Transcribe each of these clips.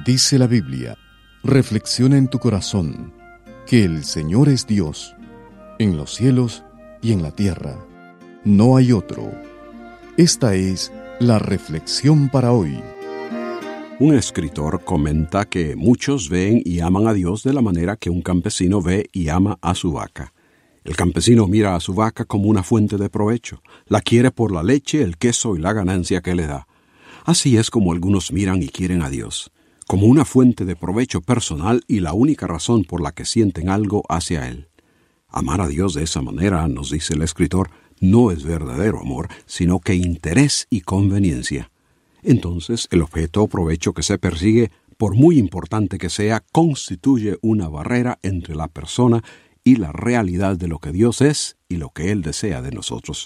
Dice la Biblia, reflexiona en tu corazón, que el Señor es Dios, en los cielos y en la tierra. No hay otro. Esta es la reflexión para hoy. Un escritor comenta que muchos ven y aman a Dios de la manera que un campesino ve y ama a su vaca. El campesino mira a su vaca como una fuente de provecho. La quiere por la leche, el queso y la ganancia que le da. Así es como algunos miran y quieren a Dios, como una fuente de provecho personal y la única razón por la que sienten algo hacia Él. Amar a Dios de esa manera, nos dice el escritor, no es verdadero amor, sino que interés y conveniencia. Entonces, el objeto o provecho que se persigue, por muy importante que sea, constituye una barrera entre la persona y la realidad de lo que Dios es y lo que Él desea de nosotros.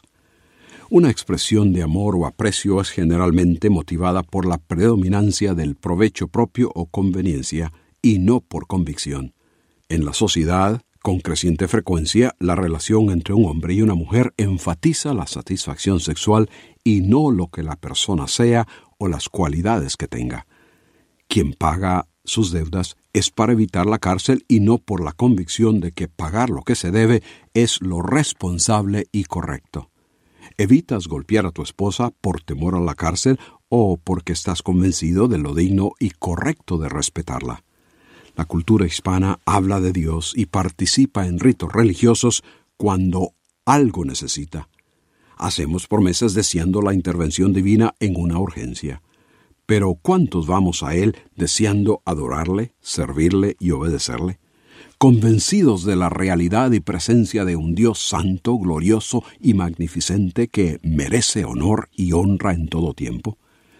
Una expresión de amor o aprecio es generalmente motivada por la predominancia del provecho propio o conveniencia y no por convicción. En la sociedad, con creciente frecuencia, la relación entre un hombre y una mujer enfatiza la satisfacción sexual y no lo que la persona sea o las cualidades que tenga. Quien paga sus deudas es para evitar la cárcel y no por la convicción de que pagar lo que se debe es lo responsable y correcto. Evitas golpear a tu esposa por temor a la cárcel o porque estás convencido de lo digno y correcto de respetarla. La cultura hispana habla de Dios y participa en ritos religiosos cuando algo necesita. Hacemos promesas deseando la intervención divina en una urgencia. Pero ¿cuántos vamos a Él deseando adorarle, servirle y obedecerle? Convencidos de la realidad y presencia de un Dios santo, glorioso y magnificente que merece honor y honra en todo tiempo.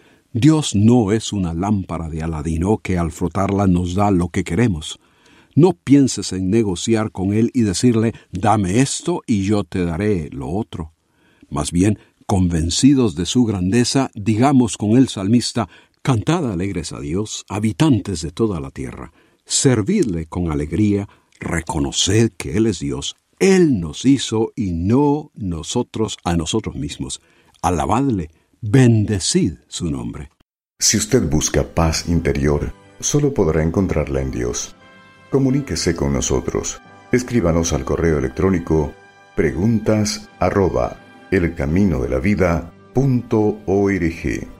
Dios no es una lámpara de Aladino que al frotarla nos da lo que queremos. No pienses en negociar con Él y decirle, dame esto y yo te daré lo otro. Más bien, convencidos de su grandeza, digamos con el salmista, cantad alegres a Dios, habitantes de toda la tierra. Servidle con alegría, reconoced que Él es Dios. Él nos hizo y no nosotros a nosotros mismos. Alabadle, bendecid su nombre. Si usted busca paz interior, solo podrá encontrarla en Dios. Comuníquese con nosotros. Escríbanos al correo electrónico preguntas@elcaminodelavida.org.